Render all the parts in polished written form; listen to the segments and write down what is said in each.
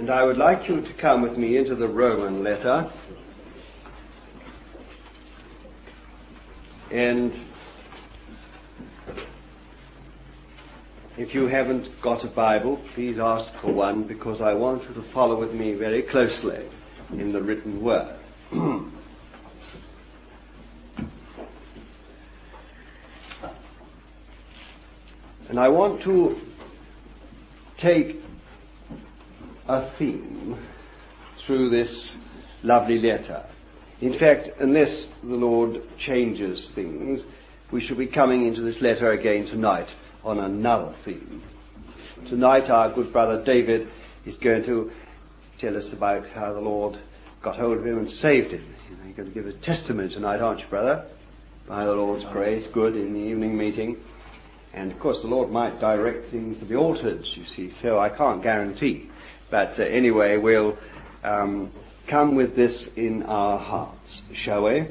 And I would like you to come with me into the Roman letter. And if you haven't got a Bible, please ask for one, because I want you to follow with me very closely in the written word. And I want to take a theme through this lovely letter. In fact, unless the Lord changes things, we shall be coming into this letter again tonight on another theme. Tonight our good brother David is going to tell us about how the Lord got hold of him and saved him. You're going to give a testimony tonight, aren't you, brother? By the Lord's grace, good, in the evening meeting. And of course the Lord might direct things to be altered, you see, so I can't guarantee. But anyway, we'll come with this in our hearts, shall we?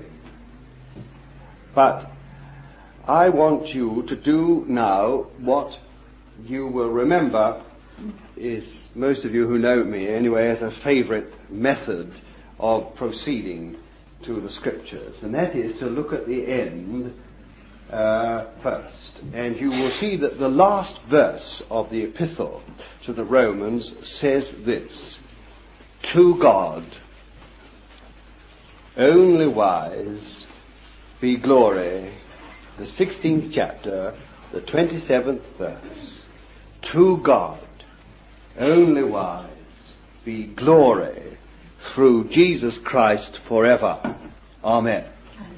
But I want you to do now what you will remember is, most of you who know me anyway, as a favourite method of proceeding to the Scriptures, and that is to look at the end first. And you will see that the last verse of the epistle to the Romans says this: to God, only wise, be glory. The 16th chapter, the 27th verse. To God, only wise, be glory through Jesus Christ forever. Amen.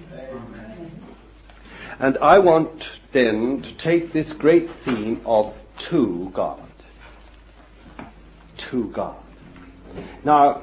And I want then to take this great theme of to God. To God. Now,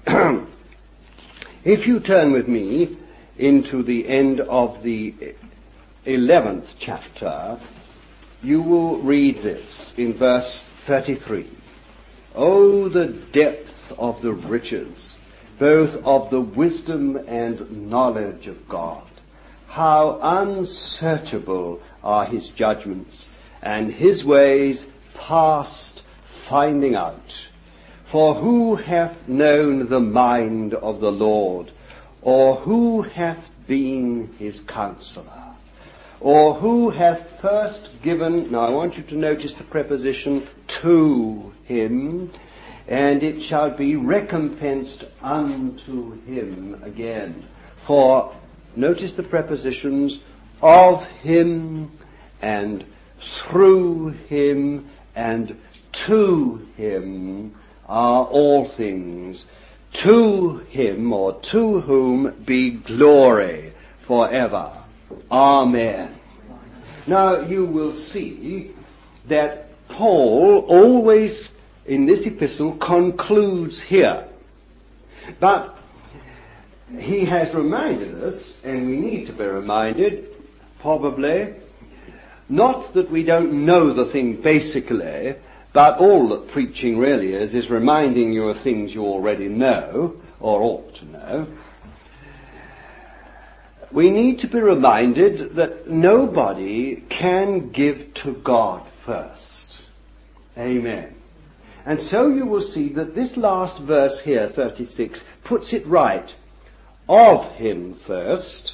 if you turn with me into the end of the 11th chapter, you will read this in verse 33. Oh, the depth of the riches, both of the wisdom and knowledge of God. How unsearchable are his judgments, and his ways past finding out. For who hath known the mind of the Lord, or who hath been his counselor? Or who hath first given, now I want you to notice the preposition to him, and it shall be recompensed unto him again. For, notice the prepositions of him, and through him, and to him are all things. To him, or to whom, be glory forever. Amen. Now you will see that Paul always in this epistle concludes here. But he has reminded us, and we need to be reminded, probably, not that we don't know the thing basically, but all that preaching really is reminding you of things you already know, or ought to know. We need to be reminded that nobody can give to God first. Amen. And so you will see that this last verse here, 36, puts it right. Of him first,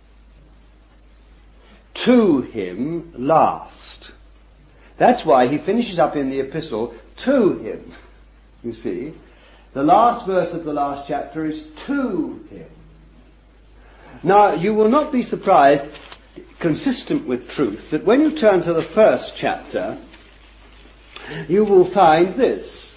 to him last. That's why he finishes up in the epistle, to him. You see, the last verse of the last chapter is to him. Now, you will not be surprised, consistent with truth, that when you turn to the first chapter, you will find this.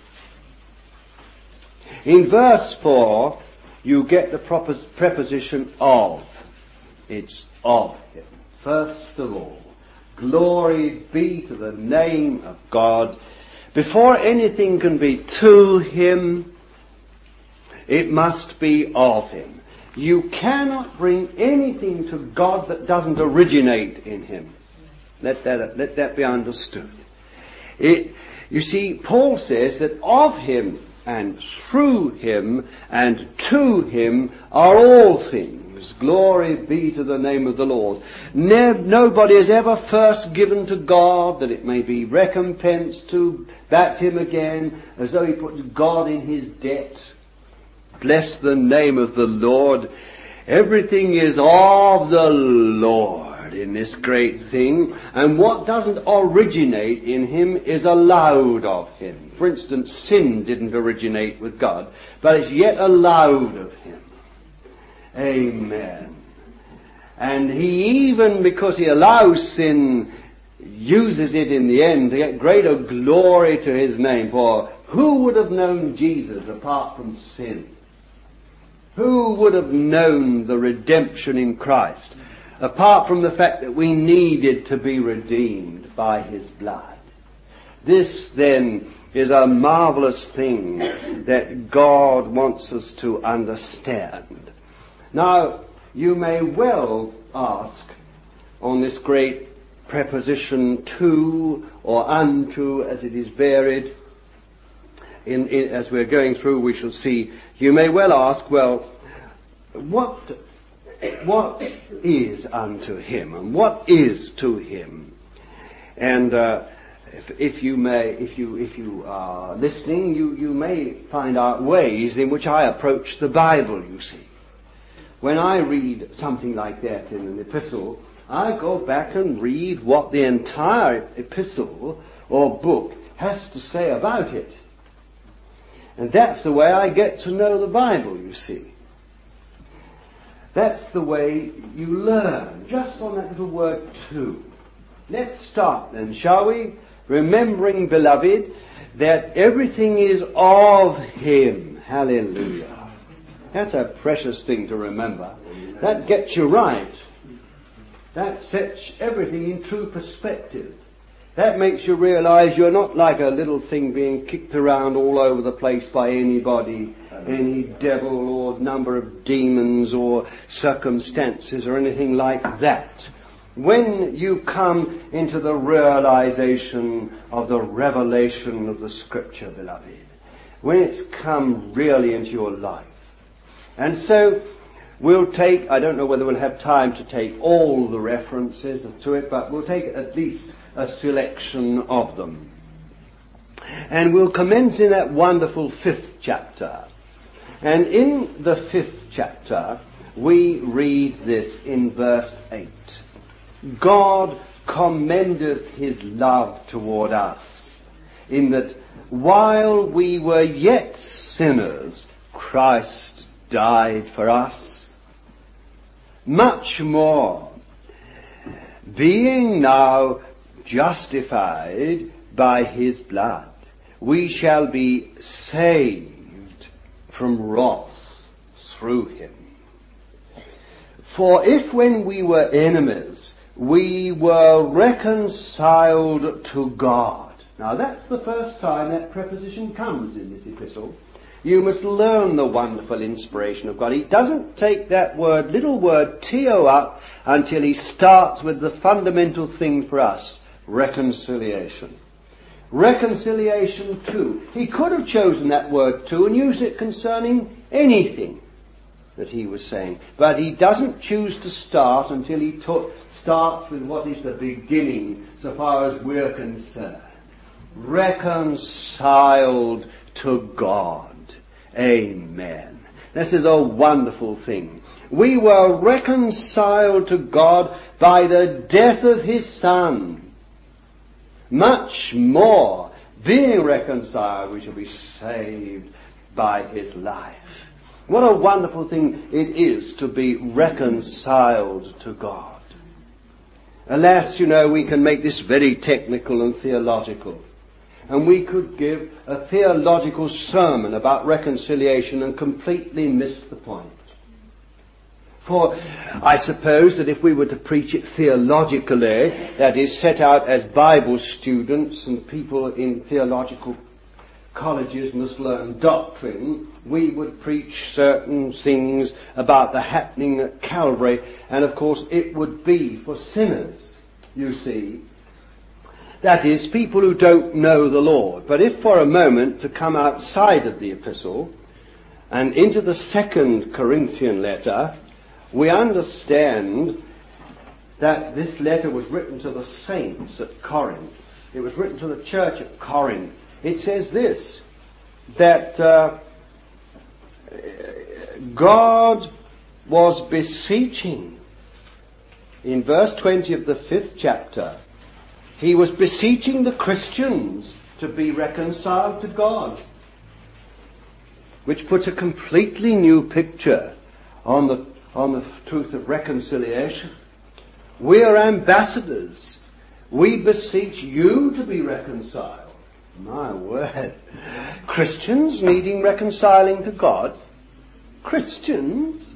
In verse 4, you get the preposition of. It's of him. First of all, glory be to the name of God. Before anything can be to him, it must be of him. You cannot bring anything to God that doesn't originate in him. Let that be understood. You see, Paul says that of him and through him and to him are all things. lives. Glory be to the name of the Lord. Nobody has ever first given to God that it may be recompense to back him again, as though he puts God in his debt. Bless the name of the Lord. Everything is of the Lord in this great thing, and what doesn't originate in him is allowed of him. For instance, sin didn't originate with God, but it's yet allowed of him. Amen. And he, even because he allows sin, uses it in the end to get greater glory to his name. For who would have known Jesus apart from sin? Who would have known the redemption in Christ apart from the fact that we needed to be redeemed by his blood? This then is a marvelous thing that God wants us to understand. Now, you may well ask on this great preposition to or unto, as it is varied, as we're going through we shall see, you may well ask, well, what is unto him and what is to him? And if you are listening, you may find out ways in which I approach the Bible, you see. When I read something like that in an epistle, I go back and read what the entire epistle or book has to say about it. And that's the way I get to know the Bible, you see. That's the way you learn, just on that little word to. Let's start then, shall we? Remembering, beloved, that everything is of him. Hallelujah. That's a precious thing to remember. That gets you right. That sets everything in true perspective. That makes you realize you're not like a little thing being kicked around all over the place by anybody, any devil or number of demons or circumstances or anything like that. When you come into the realization of the revelation of the Scripture, beloved, when it's come really into your life. And so we'll take, I don't know whether we'll have time to take all the references to it, but we'll take at least a selection of them. And we'll commence in that wonderful 5th chapter. And in the 5th chapter, we read this in verse 8. God commendeth his love toward us, in that while we were yet sinners, Christ died for us. Much more, being now justified by his blood, we shall be saved from wrath through him. For if when we were enemies, we were reconciled to God. Now that's the first time that preposition comes in this epistle. You must learn the wonderful inspiration of God. He doesn't take that word, little word, teo, up until he starts with the fundamental thing for us, reconciliation. Reconciliation to. He could have chosen that word to and used it concerning anything that he was saying. But he doesn't choose to start until he starts with what is the beginning so far as we're concerned. Reconciled to God. Amen. This is a wonderful thing. We were reconciled to God by the death of his Son. Much more, being reconciled, we shall be saved by his life. What a wonderful thing it is to be reconciled to God. Alas, we can make this very technical and theological. And we could give a theological sermon about reconciliation and completely miss the point. For I suppose that if we were to preach it theologically, that is set out as Bible students and people in theological colleges must learn doctrine, we would preach certain things about the happening at Calvary, and of course it would be for sinners, you see. That is, people who don't know the Lord. But if for a moment to come outside of the epistle and into the 2nd Corinthian letter, we understand that this letter was written to the saints at Corinth. It was written to the church at Corinth. It says this, that God was beseeching, in verse 20 of the 5th chapter, he was beseeching the Christians to be reconciled to God, which puts a completely new picture on the truth of reconciliation. We are ambassadors. We beseech you to be reconciled. My word. Christians needing reconciling to God. Christians?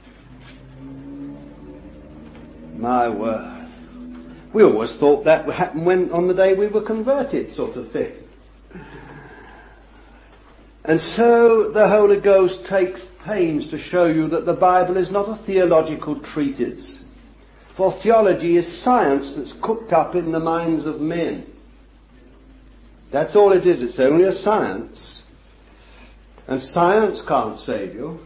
My word. We always thought that would happen on the day we were converted, sort of thing. And so the Holy Ghost takes pains to show you that the Bible is not a theological treatise. For theology is science that's cooked up in the minds of men. That's all it is. It's only a science. And science can't save you.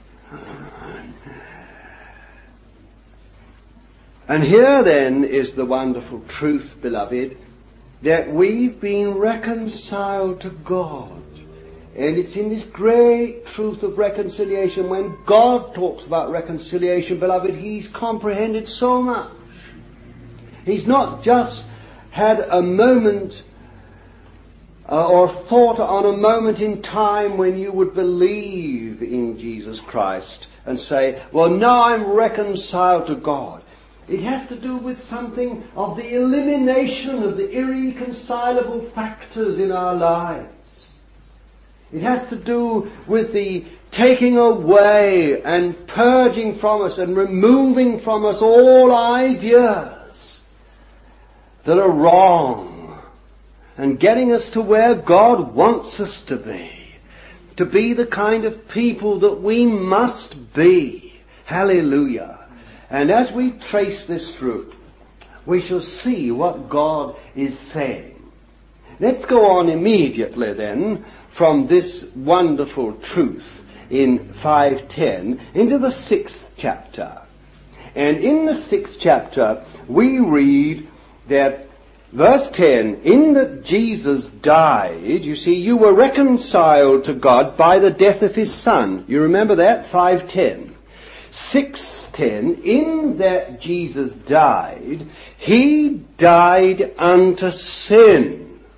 And here then is the wonderful truth, beloved, that we've been reconciled to God. And it's in this great truth of reconciliation. When God talks about reconciliation, beloved, He's comprehended so much. He's not just had a moment or thought on a moment in time when you would believe in Jesus Christ and say, well, now I'm reconciled to God. It has to do with something of the elimination of the irreconcilable factors in our lives. It has to do with the taking away and purging from us and removing from us all ideas that are wrong and getting us to where God wants us to be the kind of people that we must be. Hallelujah. And as we trace this through, we shall see what God is saying. Let's go on immediately then from this wonderful truth in 5:10 into the 6th chapter. And in the 6th chapter we read that verse 10, in that Jesus died, you see, you were reconciled to God by the death of His Son. You remember that? 5:10. 6:10, in that Jesus died, He died unto sin.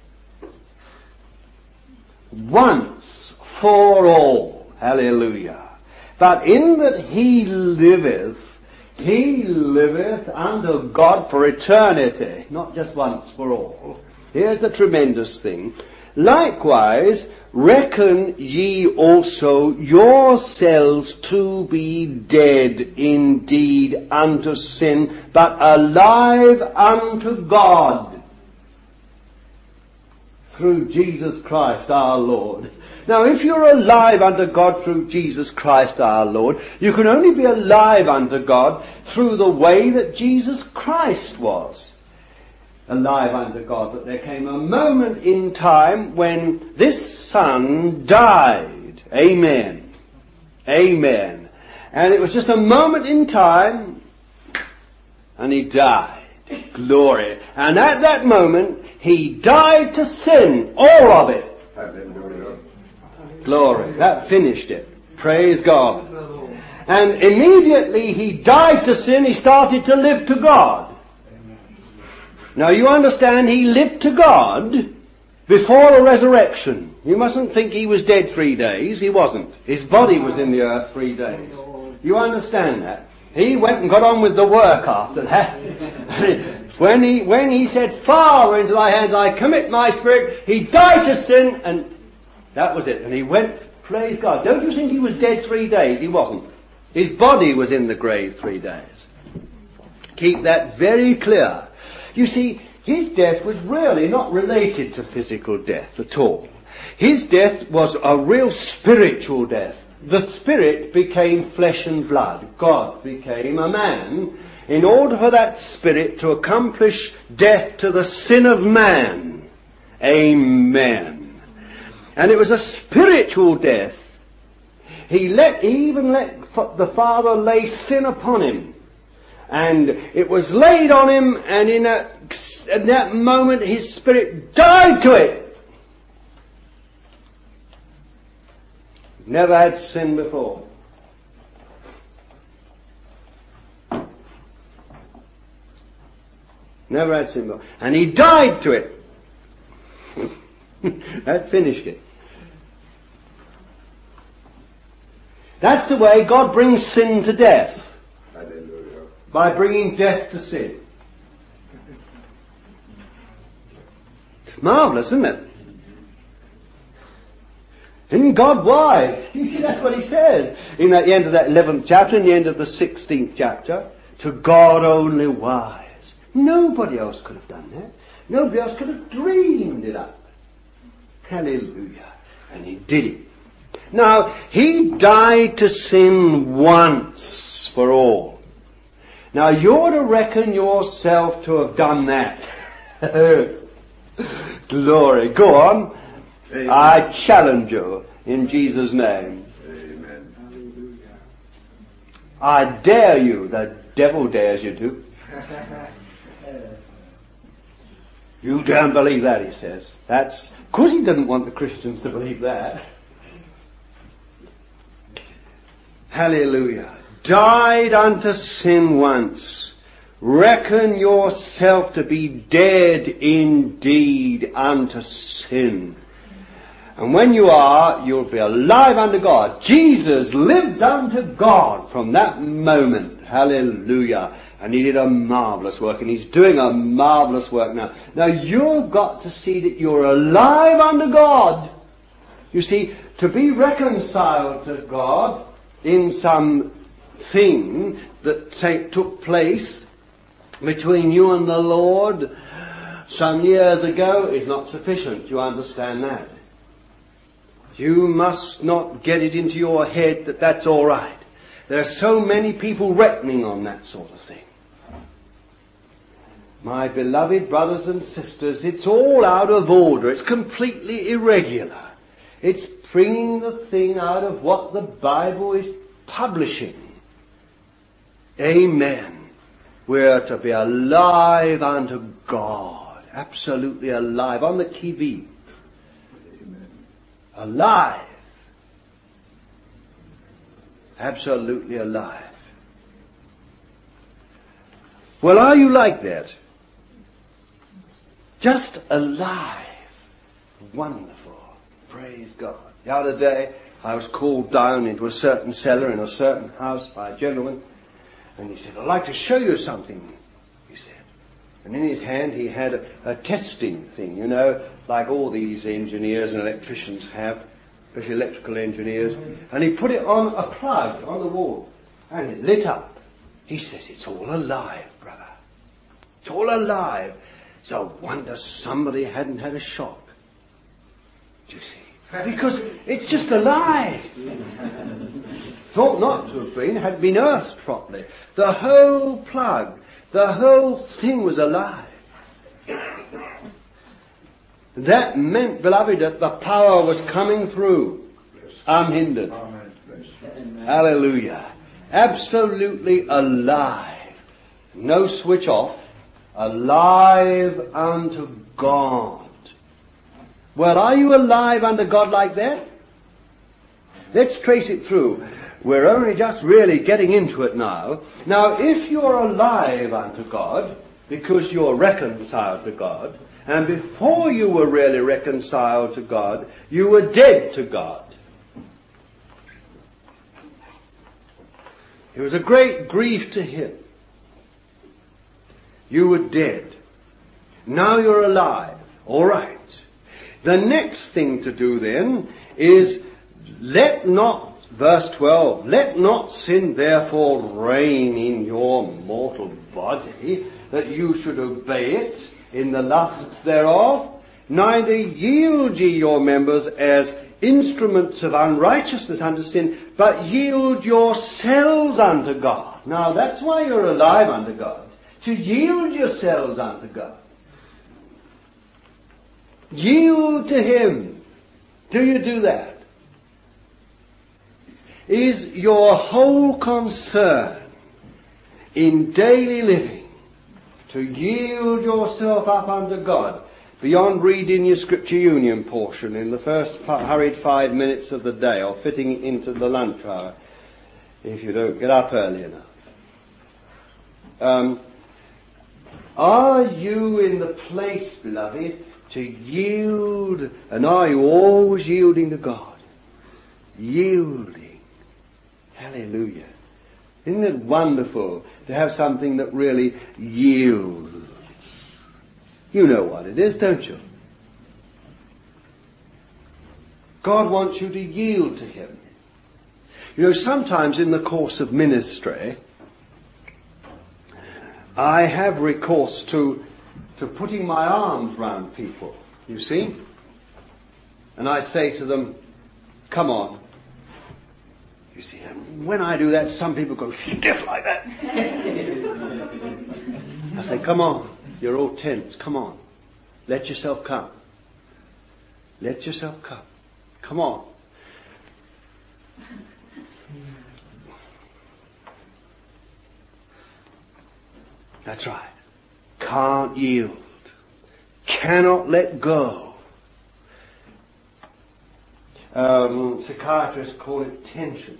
Once for all. Hallelujah. But in that He liveth unto God for eternity. Not just once for all. Here's the tremendous thing. Likewise, reckon ye also yourselves to be dead indeed unto sin, but alive unto God through Jesus Christ our Lord. Now, if you're alive unto God through Jesus Christ our Lord, you can only be alive unto God through the way that Jesus Christ was alive unto God. But there came a moment in time when this Son died. Amen. Amen. And it was just a moment in time, and He died. Glory. And at that moment, He died to sin, all of it. Glory. That finished it. Praise God. And immediately He died to sin, He started to live to God. Now you understand, He lived to God before the resurrection. You mustn't think He was dead 3 days. He wasn't. His body was in the earth 3 days. You understand that? He went and got on with the work after that. When he said, Father, into thy hands I commit my spirit, He died to sin, and that was it. And He went, praise God. Don't you think He was dead 3 days? He wasn't. His body was in the grave 3 days. Keep that very clear. You see, His death was really not related to physical death at all. His death was a real spiritual death. The Spirit became flesh and blood. God became a man in order for that Spirit to accomplish death to the sin of man. Amen. And it was a spiritual death. He even let the Father lay sin upon him. And it was laid on him, and in that moment his spirit died to it. Never had sin before. Never had sin before. And he died to it. That finished it. That's the way God brings sin to death. Hallelujah. By bringing death to sin. It's marvelous, isn't it? Isn't God wise? You see, that's what he says in the end of that 11th chapter and the end of the 16th chapter. To God only wise. Nobody else could have done that. Nobody else could have dreamed it up. Hallelujah. And he did it. Now, he died to sin once for all. Now, you're to reckon yourself to have done that. Glory. Go on. Amen. I challenge you in Jesus' name. Amen. I dare you. The devil dares you to. You don't believe that, he says. Of course he didn't want the Christians to believe that. Hallelujah. Died unto sin once. Reckon yourself to be dead indeed unto sin. And when you are, you'll be alive unto God. Jesus lived unto God from that moment. Hallelujah. And he did a marvelous work, and he's doing a marvelous work now. Now you've got to see that you're alive unto God. You see, to be reconciled to God in some thing that took place between you and the Lord some years ago is not sufficient. You understand that? You must not get it into your head that that's all right. There are so many people reckoning on that sort of thing. My beloved brothers and sisters, it's all out of order. It's completely irregular. It's bringing the thing out of what the Bible is publishing. Amen. We're to be alive unto God. Absolutely alive. On the qui vive. Alive. Absolutely alive. Well, are you like that? Just alive. Wonderful. Praise God. The other day, I was called down into a certain cellar in a certain house by a gentleman, and he said, I'd like to show you something, he said. And in his hand he had a testing thing, you know, like all these engineers and electricians have, especially electrical engineers. And he put it on a plug on the wall, and it lit up. He says, it's all alive, brother. It's all alive. It's a wonder somebody hadn't had a shock. Do you see? Because it's just alive. Thought not to have been, had been earthed properly. The whole plug, the whole thing was alive. That meant, beloved, that the power was coming through unhindered. Hallelujah. Absolutely alive. No switch off. Alive unto God. Well, are you alive unto God like that? Let's trace it through. We're only just really getting into it now. Now, if you're alive unto God, because you're reconciled to God, and before you were really reconciled to God, you were dead to God. It was a great grief to him. You were dead. Now you're alive. All right. The next thing to do then is let not, verse 12, let not sin therefore reign in your mortal body, that you should obey it in the lusts thereof, neither yield ye your members as instruments of unrighteousness unto sin, but yield yourselves unto God. Now that's why you're alive unto God. To yield yourselves unto God. Yield to Him. Do you do that? Is your whole concern in daily living to yield yourself up unto God beyond reading your Scripture Union portion in the first hurried 5 minutes of the day, or fitting it into the lunch hour if you don't get up early enough? Are you in the place, beloved, to yield, and are you always yielding to God? Yielding. Hallelujah. Isn't it wonderful to have something that really yields? You know what it is, don't you? God wants you to yield to Him. You know, sometimes in the course of ministry, I have recourse to putting my arms round people, you see? And I say to them, come on. You see, and when I do that, some people go stiff like that. I say, come on. You're all tense. Come on. Let yourself come. Let yourself come. Come on. That's right. Can't yield. Cannot let go. Psychiatrists call it tension.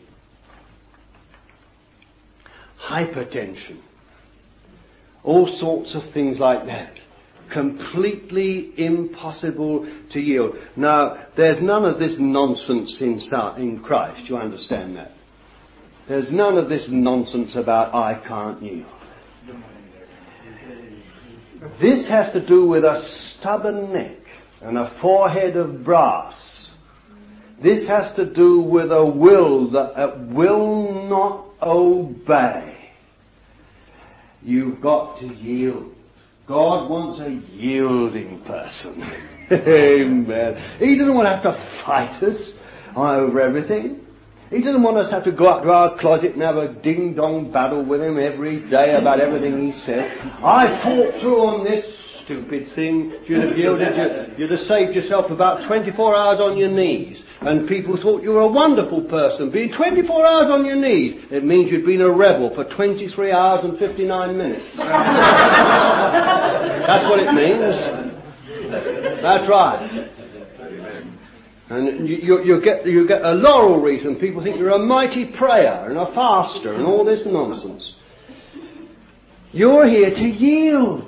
Hypertension. All sorts of things like that. Completely impossible to yield. Now, there's none of this nonsense in Christ. You understand that? There's none of this nonsense about I can't yield. This has to do with a stubborn neck and a forehead of brass. This has to do with a will that will not obey. You've got to yield. God wants a yielding person. Amen. He doesn't want to have to fight us over everything. He doesn't want us to have to go up to our closet and have a ding-dong battle with him every day about everything he says. I fought through on this stupid thing. If you'd have yielded, you'd have saved yourself about 24 hours on your knees. And people thought you were a wonderful person. Being 24 hours on your knees, it means you'd been a rebel for 23 hours and 59 minutes. That's what it means. That's right. And you get a laurel wreath, and people think you're a mighty prayer and a faster and all this nonsense. You're here to yield.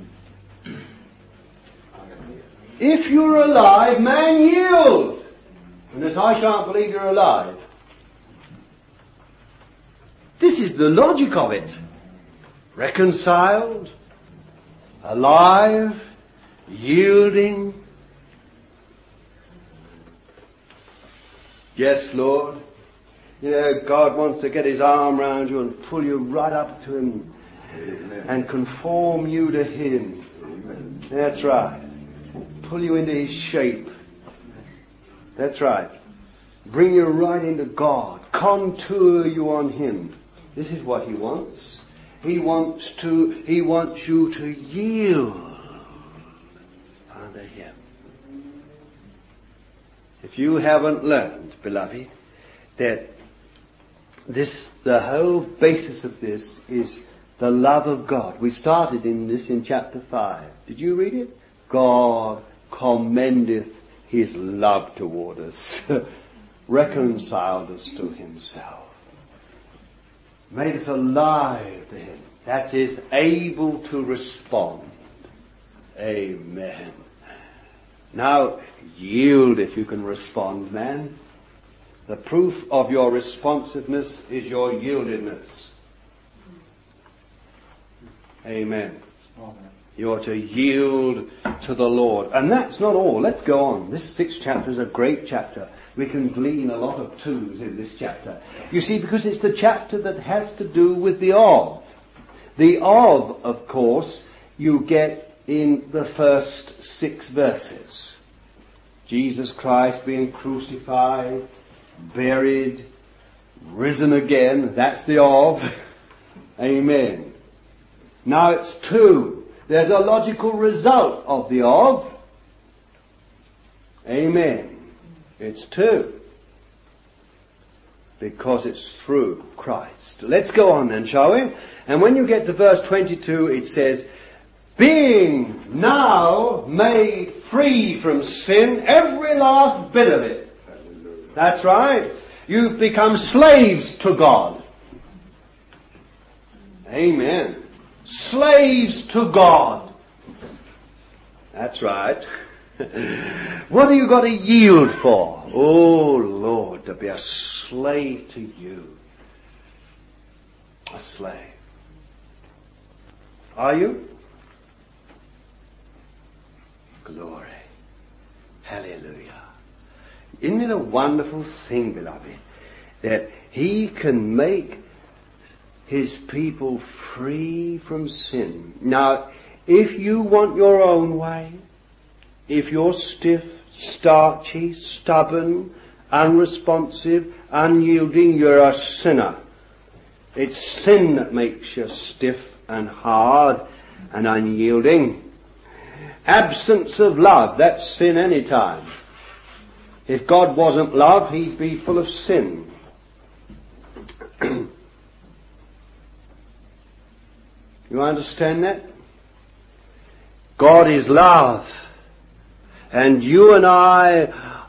If you're alive, man, yield. Unless I shan't believe you're alive. This is the logic of it. Reconciled, alive, yielding. Yes, Lord. You know, God wants to get His arm round you and pull you right up to Him. Amen. And conform you to Him. Amen. That's right. Pull you into His shape. That's right. Bring you right into God. Contour you on Him. This is what He wants. He wants you to yield unto Him. If you haven't learned, beloved, that the whole basis of this is the love of God. We started in this in chapter 5. Did you read it? God commendeth His love toward us, reconciled us to Himself, made us alive to Him. That is, able to respond. Amen. Now, yield if you can respond, man. The proof of your responsiveness is your yieldedness. Amen. You're to yield to the Lord. And that's not all. Let's go on. This 6th chapter is a great chapter. We can glean a lot of twos in this chapter. You see, because it's the chapter that has to do with the of. The of course, you get in the first 6 verses. Jesus Christ being crucified, buried, risen again. That's the of. Amen. Now it's 2. There's a logical result of the of. Amen. It's 2. because it's through Christ. Let's go on then, shall we? And when you get to verse 22, it says, being now made free from sin, every last bit of it. That's right. You've become slaves to God. Amen. Slaves to God. That's right. What have you got to yield for? Oh Lord, to be a slave to you. A slave. Are you? Glory. Hallelujah. Isn't it a wonderful thing, beloved, that He can make His people free from sin? Now, if you want your own way, if you're stiff, starchy, stubborn, unresponsive, unyielding, you're a sinner. It's sin that makes you stiff and hard and unyielding. Absence of love, that's sin any time. If God wasn't love, He'd be full of sin. You understand that? God is love. And you and I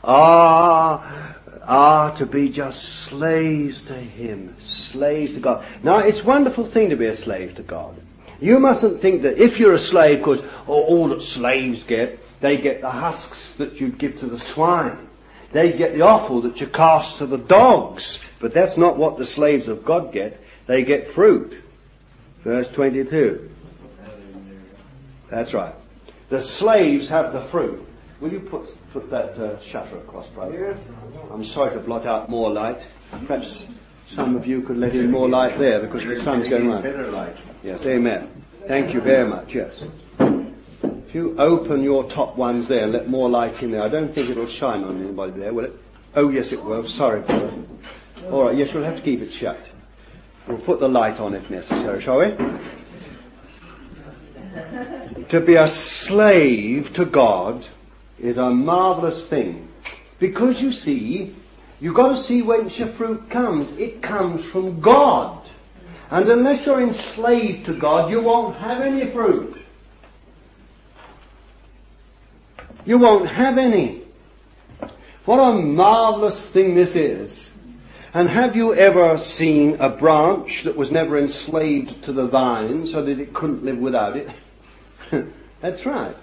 are to be just slaves to Him. Slaves to God. Now, it's a wonderful thing to be a slave to God. You mustn't think that if you're a slave, because all that slaves get, they get the husks that you give to the swine. They get the offal that you cast to the dogs. But that's not what the slaves of God get. They get fruit. Verse 22. That's right. The slaves have the fruit. Will you put that shutter across, brother? I'm sorry to blot out more light. Perhaps some of you could let in more light there because the sun's going round. Better light. Yes, amen. Thank you very much, yes. If you open your top ones there and let more light in there, I don't think it'll shine on anybody there, will it? Oh, yes, it will. Sorry, brother. All right, yes, we'll have to keep it shut. We'll put the light on if necessary, shall we? To be a slave to God is a marvellous thing. Because you see, you've got to see whence your fruit comes. It comes from God. And unless you're enslaved to God, you won't have any fruit. You won't have any. What a marvellous thing this is. And have you ever seen a branch that was never enslaved to the vine so that it couldn't live without it? That's right.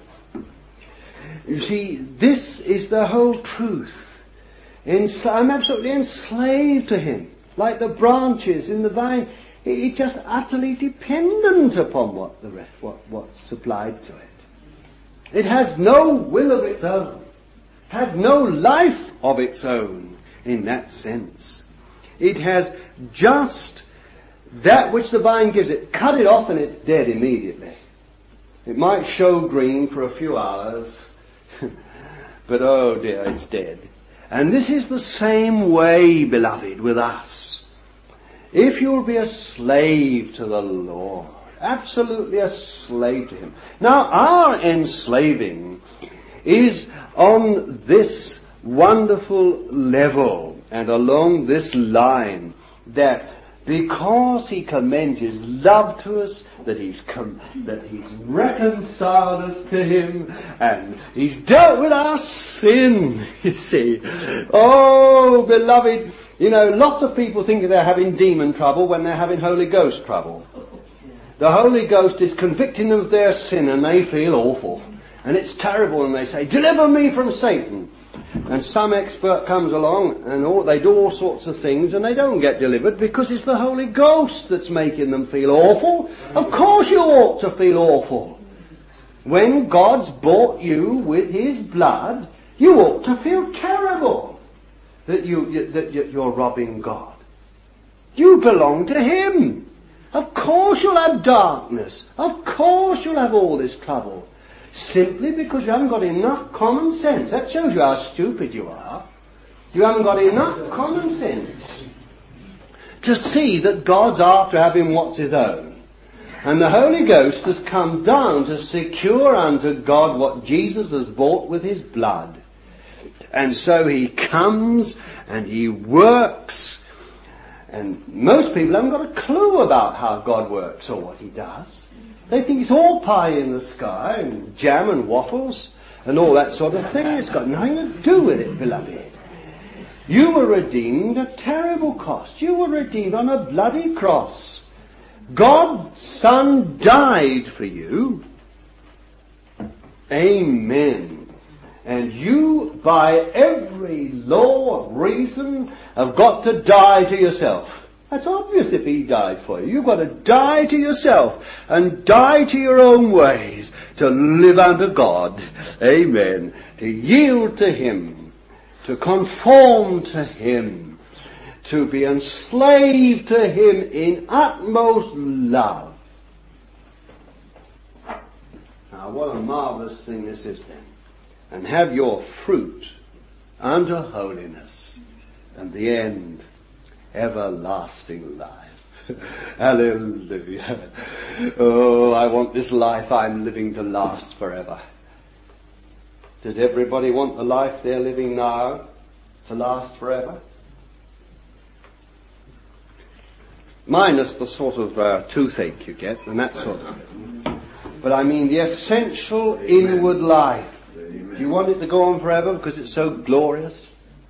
You see, this is the whole truth. I'm absolutely enslaved to Him. Like the branches in the vine, it's just utterly dependent upon what's supplied to it. It has no will of its own. Has no life of its own in that sense. It has just that which the vine gives it. Cut it off and it's dead immediately. It might show green for a few hours, but oh dear, it's dead. And this is the same way, beloved, with us. If you'll be a slave to the Lord, absolutely a slave to Him. Now, our enslaving is on this wonderful level and along this line that because He commends His love to us, that He's reconciled us to Him, and He's dealt with our sin, you see. Oh, beloved, you know, lots of people think they're having demon trouble when they're having Holy Ghost trouble. The Holy Ghost is convicting them of their sin and they feel awful. And it's terrible and they say, deliver me from Satan. And some expert comes along and they do all sorts of things and they don't get delivered because it's the Holy Ghost that's making them feel awful. Of course you ought to feel awful. When God's bought you with His blood, you ought to feel terrible that you're robbing God. You belong to Him. Of course you'll have darkness. Of course you'll have all this trouble. Simply because you haven't got enough common sense. That shows you how stupid you are. You haven't got enough common sense to see that God's after having what's His own. And the Holy Ghost has come down to secure unto God what Jesus has bought with His blood. And so He comes and He works And most people haven't got a clue about how God works or what he does. They think it's all pie in the sky and jam and waffles and all that sort of thing. It's got nothing to do with it, beloved. You were redeemed at terrible cost. You were redeemed on a bloody cross. God's Son died for you. Amen. And you, by every law of reason, have got to die to yourself. That's obvious if he died for you. You've got to die to yourself and die to your own ways to live under God. Amen. To yield to him, to conform to him, to be enslaved to him in utmost love. Now what a marvelous thing this is then. And have your fruit unto holiness, and the end, everlasting life. Hallelujah. Oh, I want this life I'm living to last forever. Does everybody want the life they're living now to last forever? Minus the sort of toothache you get and that sort of thing. But I mean the essential inward life. Do you want it to go on forever because it's so glorious?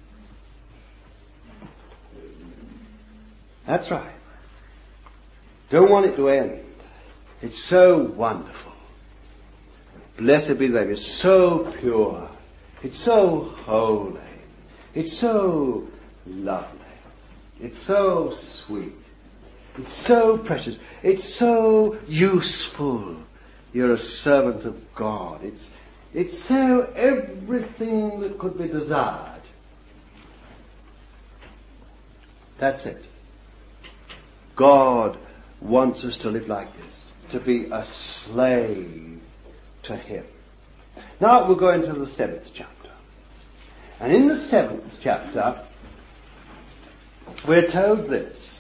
That's right. Don't want it to end. It's so wonderful. Blessed be the name. It's so pure. It's so holy. It's so lovely. It's so sweet. It's so precious. It's so useful. You're a servant of God. It's so everything that could be desired. That's it. God wants us to live like this, to be a slave to him. Now we'll go into the 7th chapter. And in the 7th chapter, we're told this.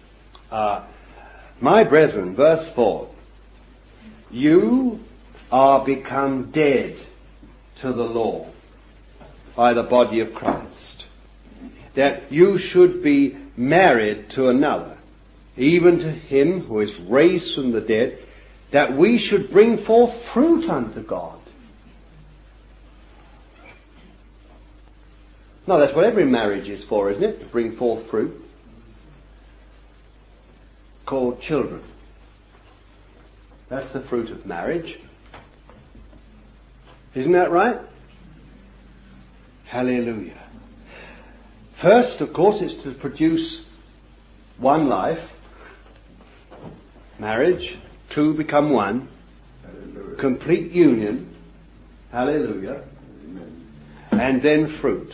My brethren, verse 4, you are become dead to the law by the body of Christ, that you should be married to another, even to him who is raised from the dead, that we should bring forth fruit unto God. No, that's what every marriage is for, isn't it? To bring forth fruit. Called children. That's the fruit of marriage. Isn't that right? Hallelujah. First, of course, it's to produce one life, marriage, two become one, hallelujah. Complete union, hallelujah, and then fruit.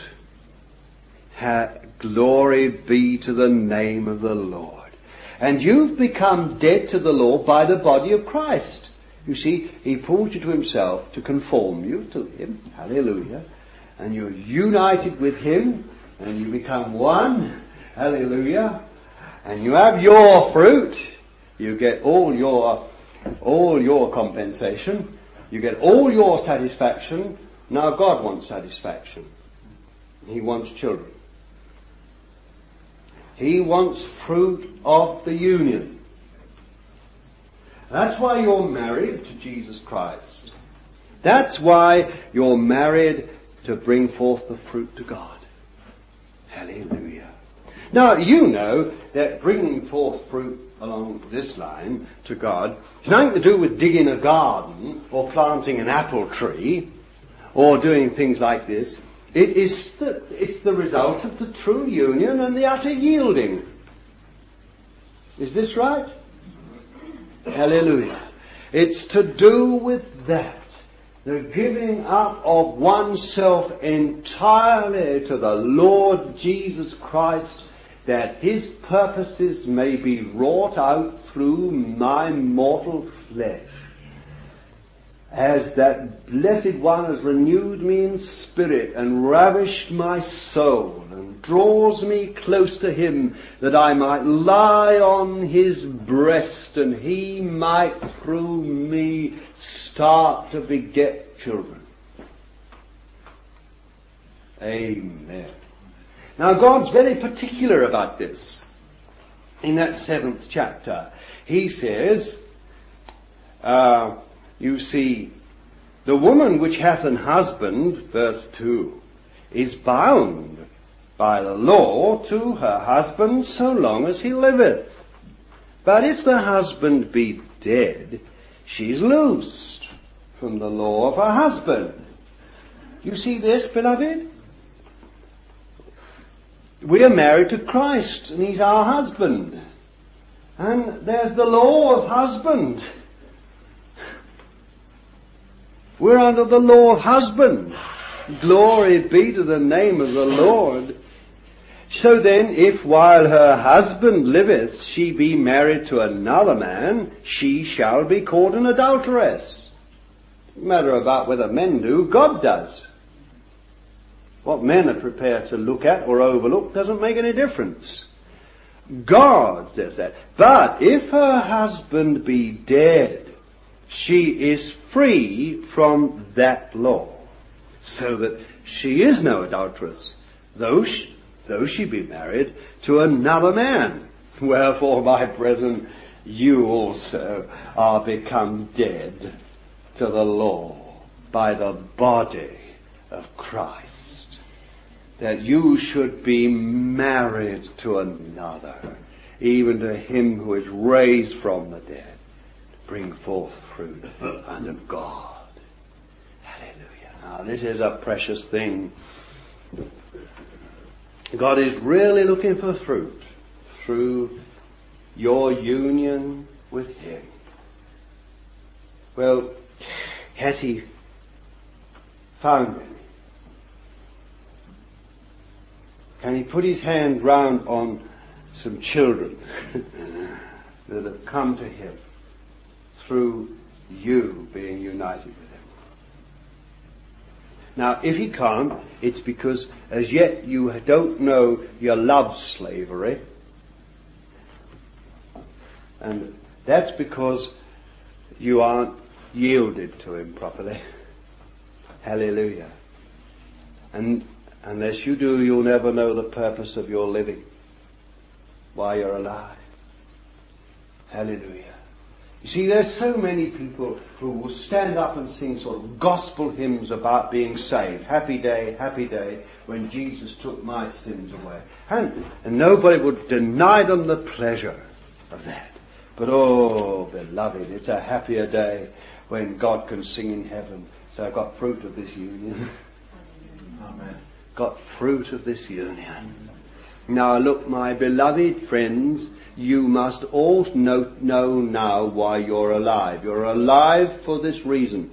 Glory be to the name of the Lord. And you've become dead to the law by the body of Christ. You see, he pulled you to himself to conform you to him, hallelujah, and you're united with him, and you become one, hallelujah, and you have your fruit. You get all your compensation. You get all your satisfaction. Now God wants satisfaction. He wants children. He wants fruit of the union. That's why you're married to Jesus Christ. That's why you're married to bring forth the fruit to God. Hallelujah. Now, you know that bringing forth fruit along this line to God has nothing to do with digging a garden or planting an apple tree or doing things like this. It's the result of the true union and the utter yielding. Is this right? Hallelujah. It's to do with that. The giving up of oneself entirely to the Lord Jesus Christ, that his purposes may be wrought out through my mortal flesh. As that blessed one has renewed me in spirit and ravished my soul and draws me close to him, that I might lie on his breast and he might through me start to beget children. Amen. Now God's very particular about this. in that 7th chapter, he says, you see, the woman which hath an husband, verse 2, is bound by the law to her husband so long as he liveth. But if the husband be dead, she is loosed from the law of her husband. You see this, beloved? We are married to Christ, and He's our husband. And there's the law of husband. We're under the law of husband. Glory be to the name of the Lord. So then, if while her husband liveth she be married to another man, she shall be called an adulteress. No matter about whether men do, God does. What men are prepared to look at or overlook doesn't make any difference. God does that. But if her husband be dead, she is free from that law, so that she is no adulteress, though she be married to another man. Wherefore, my brethren, you also are become dead to the law by the body of Christ, that you should be married to another, even to him who is raised from the dead, to bring forth fruit unto God. Hallelujah. Now, this is a precious thing. God is really looking for fruit through your union with Him. Well, has He found any? Can He put His hand round on some children that have come to Him through you being united with Him? Now, if He can't, it's because as yet you don't know your love slavery. And that's because you aren't yielded to Him properly. Hallelujah. And unless you do, you'll never know the purpose of your living while you're alive. Hallelujah. You see, there's so many people who will stand up and sing sort of gospel hymns about being saved. Happy day, when Jesus took my sins away. And nobody would deny them the pleasure of that. But oh, beloved, it's a happier day when God can sing in heaven. So I've got fruit of this union. Amen. Got fruit of this union. Now look, my beloved friends, you must all know now why you're alive. You're alive for this reason.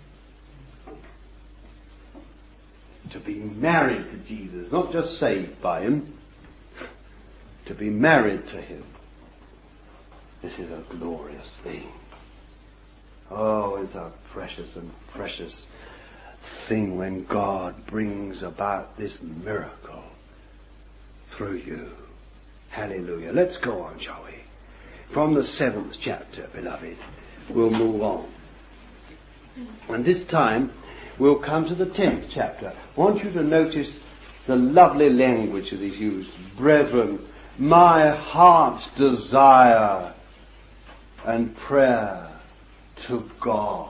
To be married to Jesus, not just saved by Him. To be married to Him. This is a glorious thing. Oh, it's a precious and precious thing when God brings about this miracle through you. Hallelujah. Let's go on, shall we? From the 7th chapter, beloved, we'll move on. And this time, we'll come to the 10th chapter. I want you to notice the lovely language that is used. Brethren, my heart's desire and prayer to God.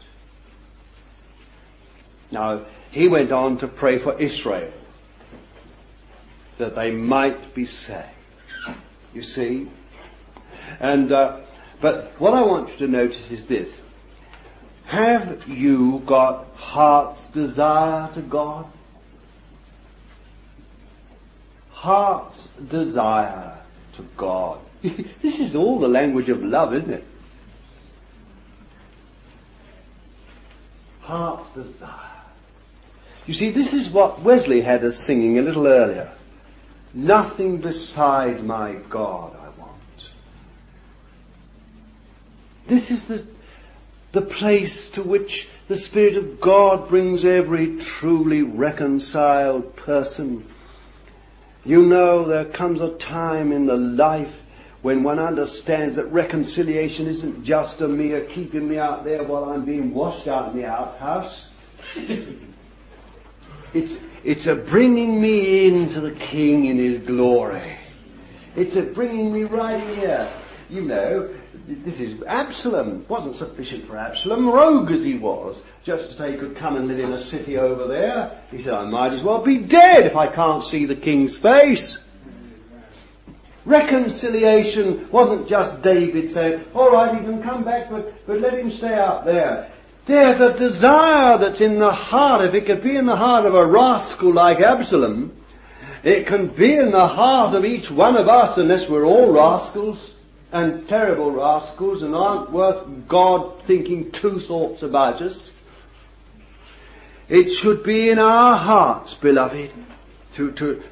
Now, he went on to pray for Israel, that they might be saved. You see? And, but what I want you to notice is this. Have you got heart's desire to God? Heart's desire to God. This is all the language of love, isn't it? Heart's desire. You see, this is what Wesley had us singing a little earlier. Nothing beside my God I want. This is the place to which the Spirit of God brings every truly reconciled person. You know, there comes a time in the life when one understands that reconciliation isn't just a mere keeping me out there while I'm being washed out in the outhouse. It's a bringing me into the King in His glory. It's bringing me right here. You know, this is Absalom. Wasn't sufficient for Absalom, rogue as he was, just to say he could come and live in a city over there. He said, I might as well be dead if I can't see the king's face. Reconciliation wasn't just David saying, all right, he can come back, but let him stay out there. There's a desire that's in the heart. If it could be in the heart of a rascal like Absalom, it can be in the heart of each one of us, unless we're all rascals and terrible rascals and aren't worth God thinking two thoughts about us. It should be in our hearts, beloved, to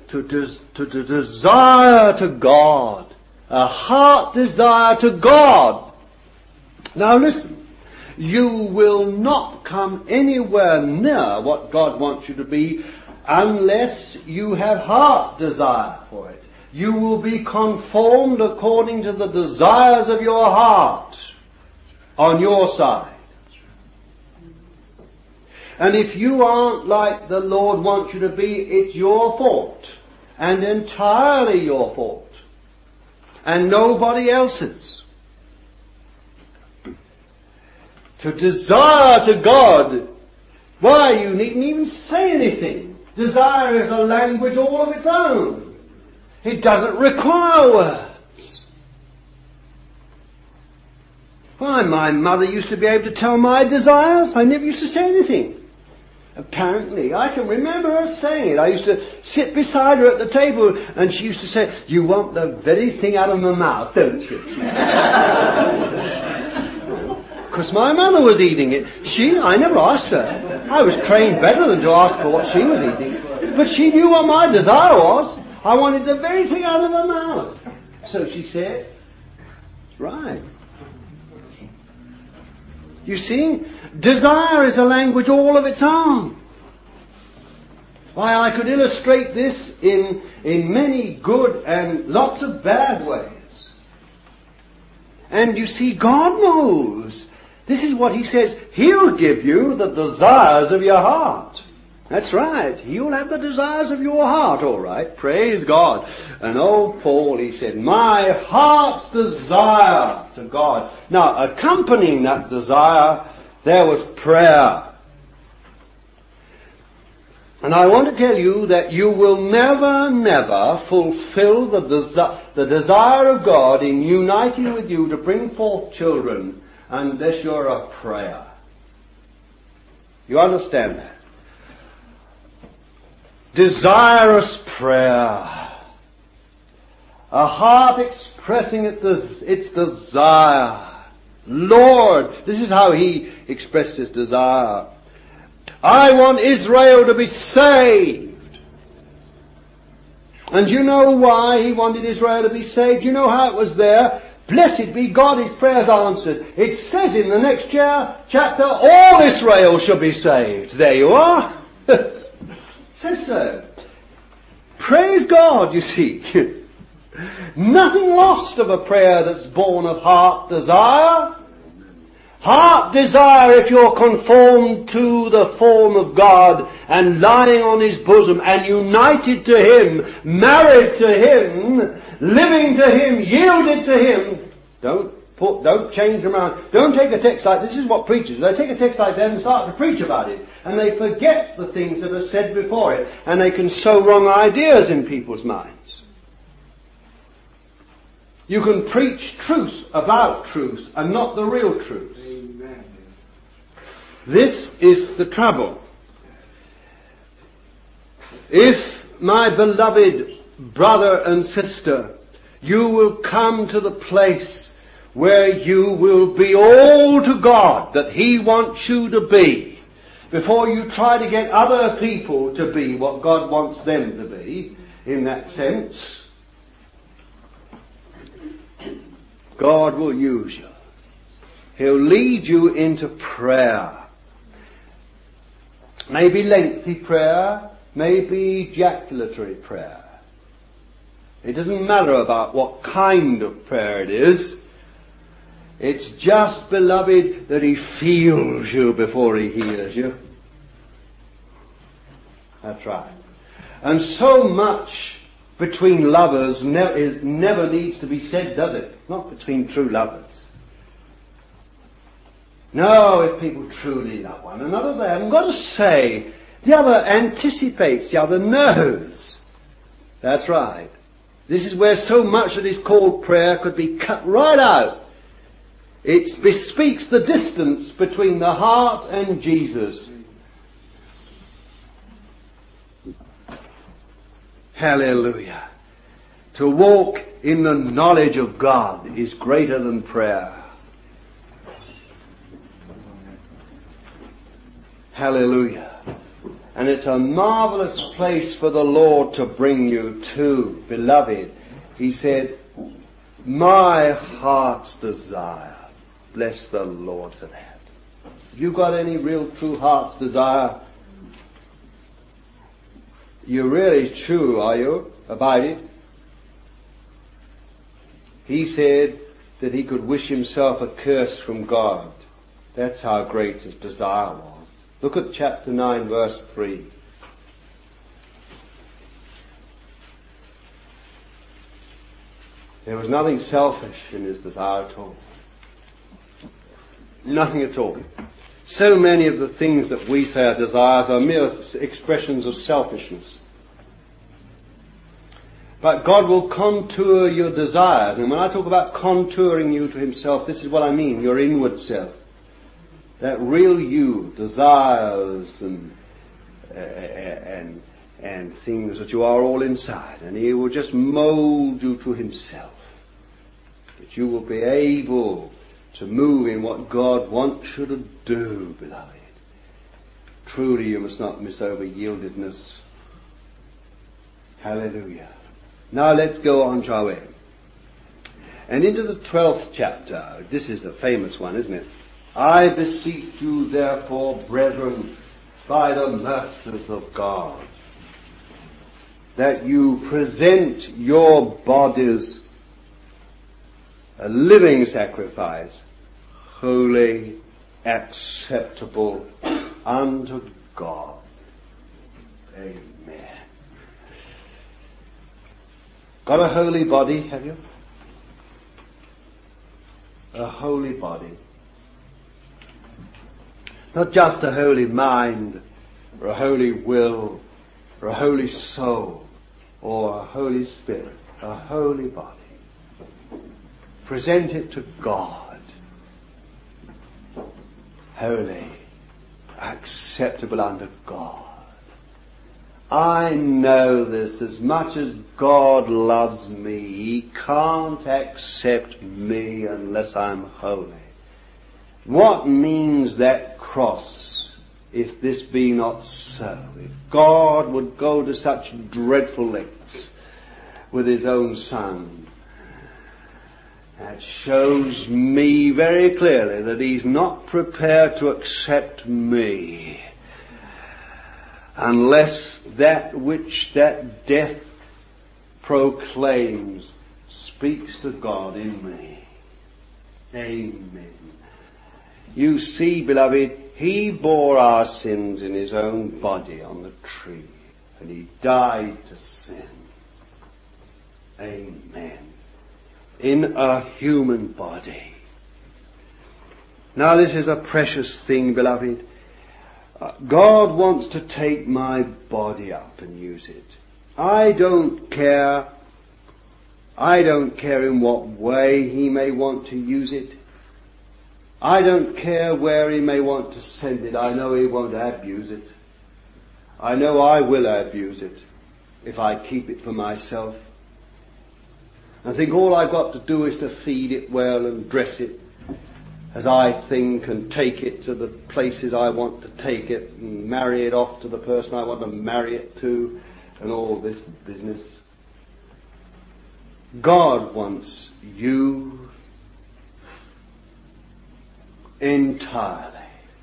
desire to God. A heart desire to God. Now listen. You will not come anywhere near what God wants you to be unless you have heart desire for it. You will be conformed according to the desires of your heart on your side. And if you aren't like the Lord wants you to be, it's your fault. And entirely your fault. And nobody else's. To desire to God, why, you needn't even say anything. Desire is a language all of its own. It doesn't require words. Why, my mother used to be able to tell my desires. I never used to say anything. Apparently, I can remember her saying it. I used to sit beside her at the table and she used to say, you want the very thing out of my mouth, don't you? Because my mother was eating it. I never asked her. I was trained better than to ask her what she was eating. But she knew what my desire was. I wanted the very thing out of her mouth. So she said, right. You see, desire is a language all of its own. Why, I could illustrate this in many good and lots of bad ways. And you see, God knows. This is what He says. He'll give you the desires of your heart. That's right. He'll have the desires of your heart, all right. Praise God. And old Paul, he said, my heart's desire to God. Now, accompanying that desire, there was prayer. And I want to tell you that you will never fulfill the desire of God in uniting with you to bring forth children unless you're a prayer. You understand that? Desirous prayer. A heart expressing its desire. Lord, this is how he expressed his desire. I want Israel to be saved. And you know why he wanted Israel to be saved? You know how it was there? Blessed be God, his prayers answered. It says in the next chapter, all Israel shall be saved. There you are. Says so. Praise God, you see. Nothing lost of a prayer that's born of heart desire. Heart desire, if you're conformed to the form of God and lying on His bosom and united to Him, married to Him, living to Him, yielded to Him. Don't change them around. Don't take a text like this. Is what preachers do. They take a text like that and start to preach about it. And they forget the things that are said before it. And they can sow wrong ideas in people's minds. You can preach truth about truth and not the real truth. Amen. This is the trouble. If, my beloved brother and sister, you will come to the place where you will be all to God that He wants you to be, before you try to get other people to be what God wants them to be, in that sense, God will use you. He'll lead you into prayer. Maybe lengthy prayer, maybe ejaculatory prayer. It doesn't matter about what kind of prayer it is. It's just, beloved, that He feels you before He hears you. That's right. And so much between lovers never needs to be said, does it? Not between true lovers. No, if people truly love one another, they haven't got to say. The other anticipates, the other knows. That's right. This is where so much that is called prayer could be cut right out. It bespeaks the distance between the heart and Jesus. Hallelujah. To walk in the knowledge of God is greater than prayer. Hallelujah. And it's a marvelous place for the Lord to bring you to, beloved. He said, my heart's desire. Bless the Lord for that. Have you got any real true heart's desire? You're really true, are you, about it? He said that he could wish himself a curse from God. That's how great his desire was. Look at chapter 9, verse 3. There was nothing selfish in his desire at all. Nothing at all. So many of the things that we say are desires are mere expressions of selfishness. But God will contour your desires. And when I talk about contouring you to himself, this is what I mean, your inward self. That real you, desires and things that you are all inside. And he will just mold you to himself. That you will be able to move in what God wants you to do, beloved. Truly you must not miss over yieldedness. Hallelujah. Now let's go on, shall we? And into the 12th chapter. This is the famous one, isn't it? I beseech you therefore, brethren, by the mercies of God, that you present your bodies a living sacrifice, holy, acceptable unto God. Amen. Got a holy body, have you? A holy body. Not just a holy mind, or a holy will, or a holy soul, or a holy spirit. A holy body. Present it to God. Holy, acceptable unto God. I know this. As much as God loves me, he can't accept me unless I'm holy. What means that cross if this be not so? If God would go to such dreadful lengths with his own Son, that shows me very clearly that he's not prepared to accept me unless that which that death proclaims speaks to God in me. Amen. You see, beloved, he bore our sins in his own body on the tree, and he died to sin. Amen. In a human body. Now this is a precious thing, beloved. God wants to take my body up and use it. I don't care in what way he may want to use it. I don't care where he may want to send it. I know he won't abuse it. I know I will abuse it if I keep it for myself. I think all I've got to do is to feed it well and dress it as I think, and take it to the places I want to take it, and marry it off to the person I want to marry it to, and all this business. God wants you entirely.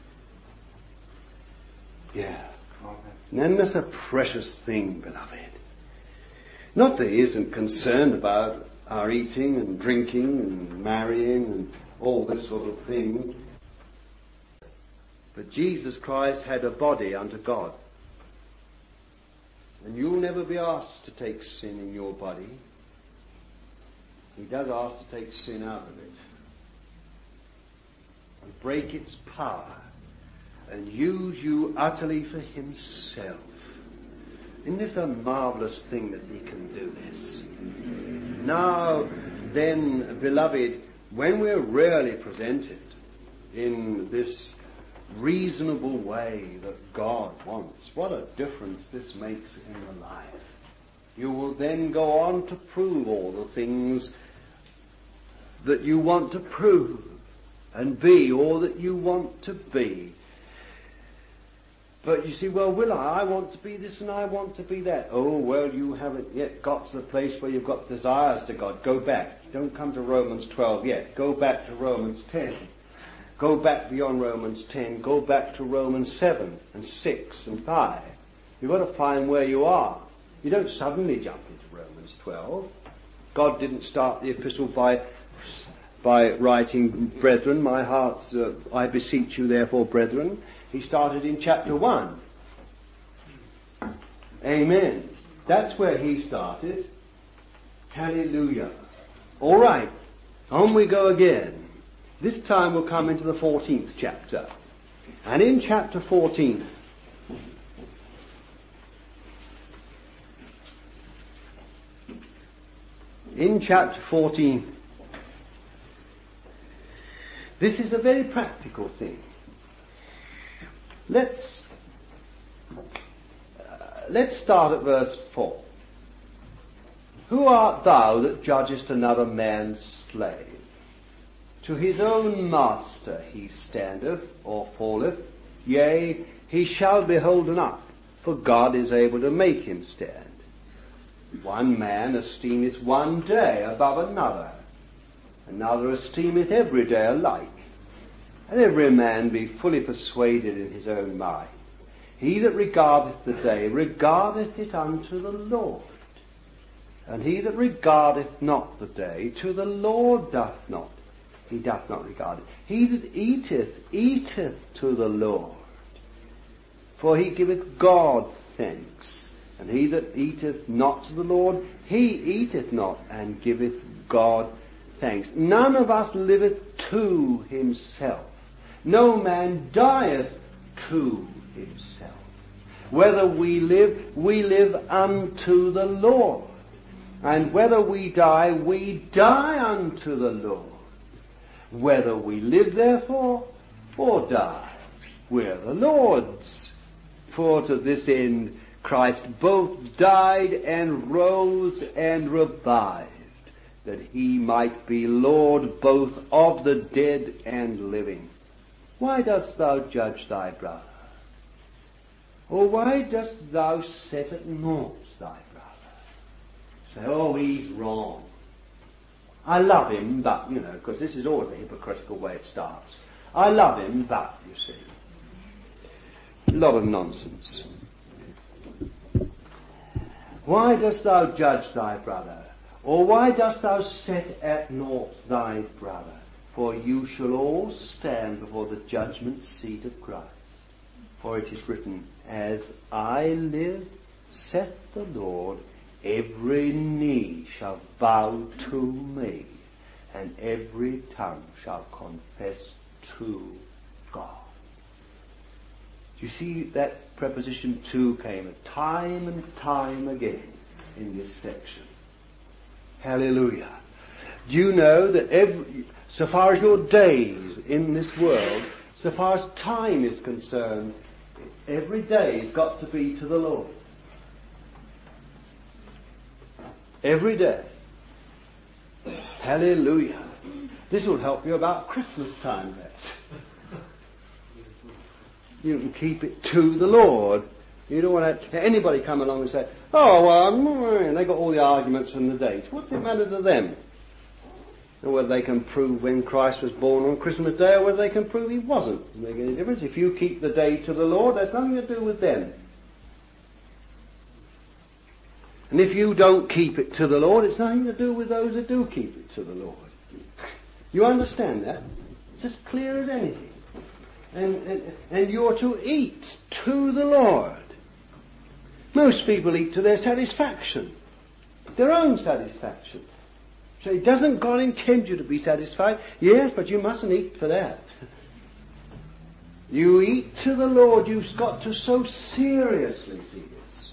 Yeah. And then there's a precious thing, beloved. Not that he isn't concerned about our eating and drinking and marrying and all this sort of thing. But Jesus Christ had a body unto God. And you'll never be asked to take sin in your body. He does ask to take sin out of it and break its power and use you utterly for himself. Isn't this a marvelous thing that he can do this? Now then, beloved, when we're really presented in this reasonable way that God wants, what a difference this makes in the life. You will then go on to prove all the things that you want to prove and be all that you want to be. But you see, well, will I want to be this and I want to be that. Oh, well, you haven't yet got to the place where you've got desires to God. Go back. Don't come to Romans 12 yet. Go back to Romans 10. Go back beyond Romans 10. Go back to Romans 7 and 6 and 5. You've got to find where you are. You don't suddenly jump into Romans 12. God didn't start the epistle by writing, brethren, my heart's, I beseech you therefore, brethren. He started in chapter 1. Amen. That's where he started. Hallelujah. All right. On we go again. This time we'll come into the 14th chapter. And in chapter 14, this is a very practical thing. Let's start at verse 4. Who art thou that judgest another man's slave? To his own master he standeth or falleth, yea, he shall be holden up, for God is able to make him stand. One man esteemeth one day above another, another esteemeth every day alike. And every man be fully persuaded in his own mind. He that regardeth the day regardeth it unto the Lord. And he that regardeth not the day to the Lord doth not regard it. He that eateth to the Lord. For he giveth God thanks. And he that eateth not to the Lord, he eateth not and giveth God thanks. None of us liveth to himself. No man dieth to himself. Whether we live unto the Lord. And whether we die unto the Lord. Whether we live, therefore, or die, we're the Lord's. For to this end Christ both died and rose and revived, that he might be Lord both of the dead and living. Why dost thou judge thy brother? Or why dost thou set at naught thy brother? Say, oh, he's wrong. I love him, but, because this is always a hypocritical way it starts. I love him, but, you see. A lot of nonsense. Why dost thou judge thy brother? Or why dost thou set at naught thy brother? For you shall all stand before the judgment seat of Christ. For it is written, as I live, saith the Lord, every knee shall bow to me, and every tongue shall confess to God. You see, that preposition to came time and time again in this section. Hallelujah. Do you know that so far as your days in this world, so far as time is concerned, every day has got to be to the Lord. Every day. Hallelujah. This will help you about Christmas time, perhaps. You can keep it to the Lord. You don't want to anybody come along and say, and they got all the arguments and the dates. What's it matter to them? Or whether they can prove when Christ was born on Christmas Day or whether they can prove he wasn't. Doesn't make any difference. If you keep the day to the Lord, there's nothing to do with them. And if you don't keep it to the Lord, it's nothing to do with those that do keep it to the Lord. You understand that? It's as clear as anything. And you're to eat to the Lord. Most people eat to their satisfaction, their own satisfaction. So doesn't God intend you to be satisfied? Yes, but you mustn't eat for that. You eat to the Lord. You've got to so seriously see this.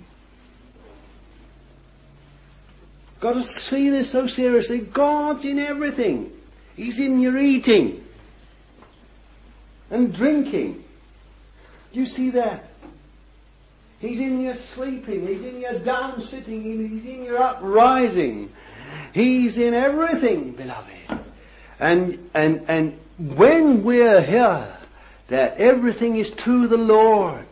Got to see this so seriously. God's in everything. He's in your eating and drinking. Do you see that? He's in your sleeping. He's in your down sitting. He's in your uprising. He's in everything, beloved. And when we're here, that everything is to the Lord.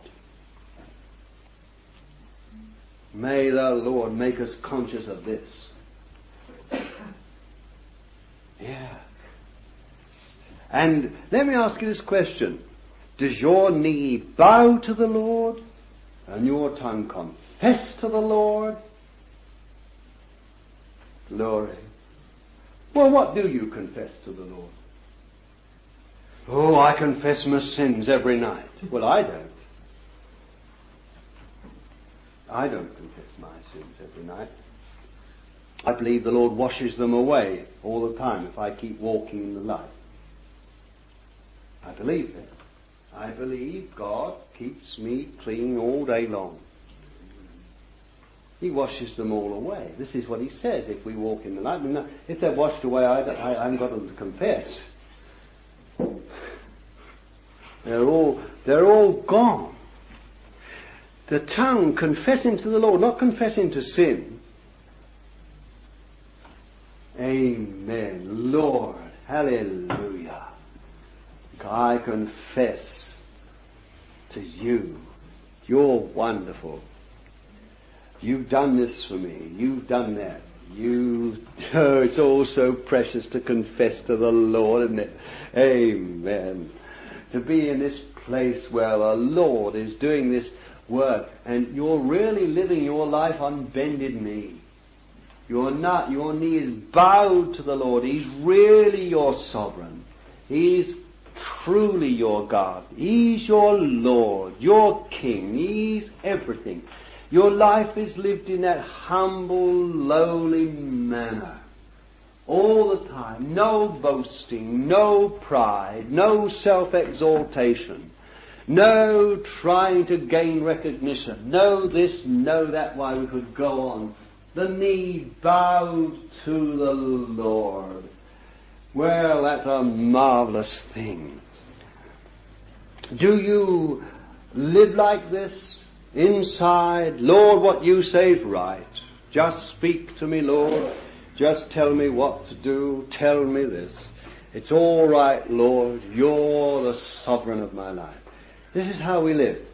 May the Lord make us conscious of this. Yeah. And let me ask you this question. Does your knee bow to the Lord and your tongue confess to the Lord? Glory. Well, what do you confess to the Lord? Oh, I confess my sins every night. Well, I don't. I don't confess my sins every night. I believe the Lord washes them away all the time if I keep walking in the light. I believe that. I believe God keeps me clean all day long. He washes them all away. This is what he says if we walk in the light. I mean, if they're washed away, I haven't got them to confess. They're all gone. The tongue confessing to the Lord, not confessing to sin. Amen. Lord, hallelujah. I confess to you. You're wonderful. You've done this for me. You've done that. It's all so precious to confess to the Lord, isn't it? Amen. To be in this place where the Lord is doing this work and you're really living your life on bended knee. Your knee is bowed to the Lord. He's really your sovereign. He's truly your God. He's your Lord, your King. He's everything. Your life is lived in that humble, lowly manner. All the time. No boasting, no pride, no self-exaltation, no trying to gain recognition, no this, no that, why we could go on. The knee bowed to the Lord. Well, that's a marvelous thing. Do you live like this? Inside, Lord, what you say is right. Just speak to me, Lord. Just tell me what to do. Tell me this. It's all right, Lord. You're the sovereign of my life. This is how we live.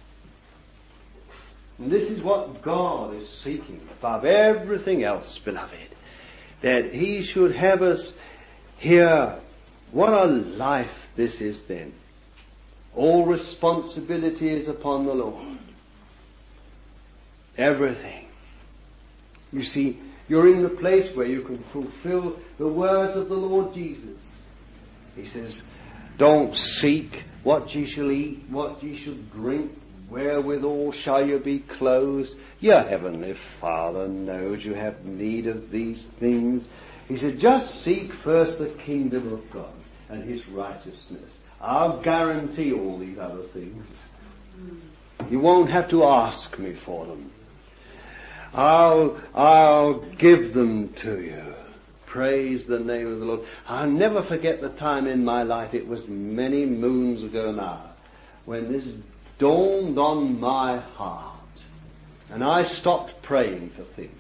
And this is what God is seeking above everything else, beloved. That He should have us here. What a life this is then. All responsibility is upon the Lord. Everything. You see, you're in the place where you can fulfill the words of the Lord Jesus. He says, don't seek what ye shall eat, what ye shall drink, wherewithal shall you be clothed. Your heavenly Father knows you have need of these things. He said, just seek first the kingdom of God and His righteousness. I'll guarantee all these other things. You won't have to ask me for them. I'll give them to you. Praise the name of the Lord. I'll never forget the time in my life, it was many moons ago now, when this dawned on my heart. And I stopped praying for things.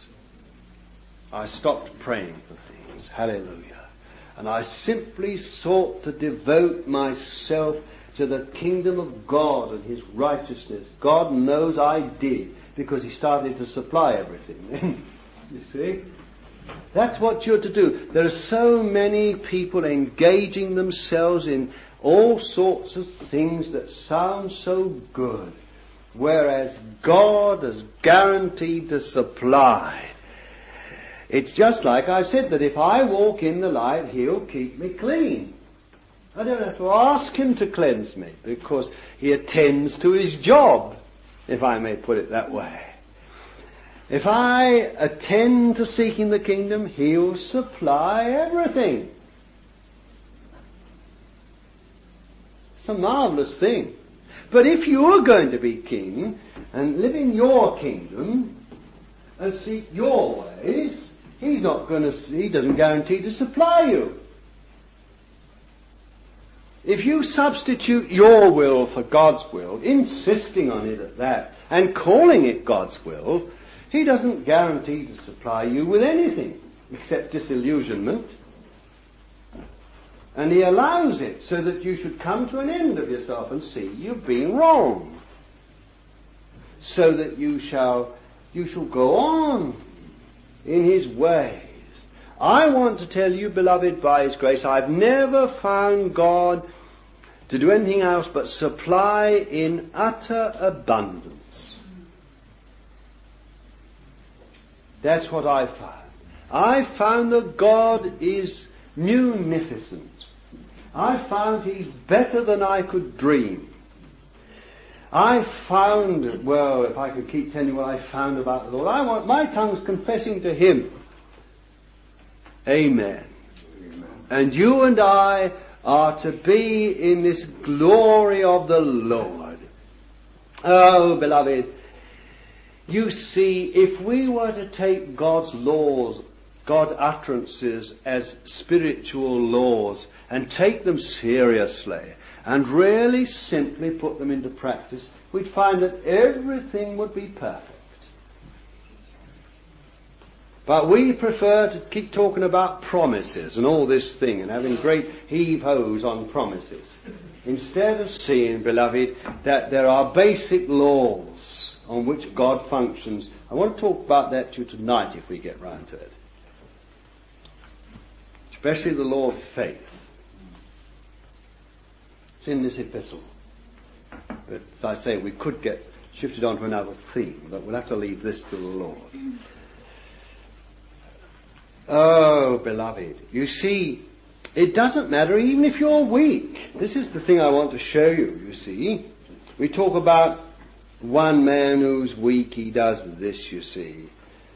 I stopped praying for things. Hallelujah. And I simply sought to devote myself to the kingdom of God and His righteousness. God knows I did, because He started to supply everything. You see? That's what you're to do. There are so many people engaging themselves in all sorts of things that sound so good, whereas God has guaranteed to supply. It's just like I said, that if I walk in the light, He'll keep me clean. I don't have to ask Him to cleanse me, because He attends to His job. if I may put it that way. If I attend to seeking the kingdom, He'll supply everything. It's a marvelous thing. But if you're going to be king and live in your kingdom and seek your ways, He doesn't guarantee to supply you. If you substitute your will for God's will, insisting on it at that, and calling it God's will, He doesn't guarantee to supply you with anything except disillusionment. And He allows it so that you should come to an end of yourself and see you've been wrong. So that you shall go on in His ways. I want to tell you, beloved, by His grace, I've never found God to do anything else but supply in utter abundance. That's what I found. I found that God is munificent. I found He's better than I could dream. I found, well, if I could keep telling you what I found about the Lord, I want my tongue's confessing to Him. Amen. Amen. And you and I are to be in this glory of the Lord. Oh, beloved, you see, if we were to take God's laws, God's utterances as spiritual laws and take them seriously and really simply put them into practice, we'd find that everything would be perfect. But we prefer to keep talking about promises and all this thing and having great heave-hos on promises, instead of seeing, beloved, that there are basic laws on which God functions. I want to talk about that to you tonight if we get round to it. Especially the law of faith. It's in this epistle. But as I say, we could get shifted on to another theme, but we'll have to leave this to the Lord. Oh, beloved, you see, it doesn't matter even if you're weak. This is the thing I want to show you, you see. We talk about one man who's weak, he does this, you see.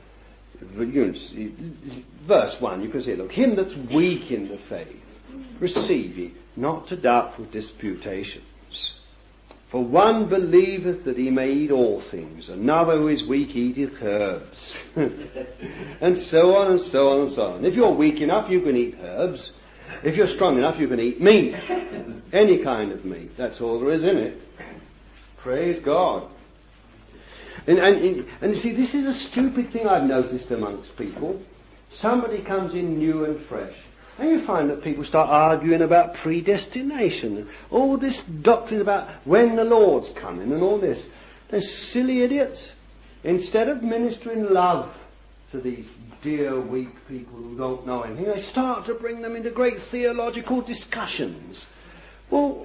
Verse 1, you can say, look, him that's weak in the faith, receive ye, not to doubtful disputations. For one believeth that he may eat all things, another who is weak eateth herbs. And so on and so on and so on. If you're weak enough, you can eat herbs. If you're strong enough, you can eat meat. Any kind of meat. That's all there is in it. Praise God. And you see, this is a stupid thing I've noticed amongst people. Somebody comes in new and fresh, and you find that people start arguing about predestination and all this doctrine about when the Lord's coming and all this. They're silly idiots. Instead of ministering love to these dear weak people who don't know anything, they start to bring them into great theological discussions. Well,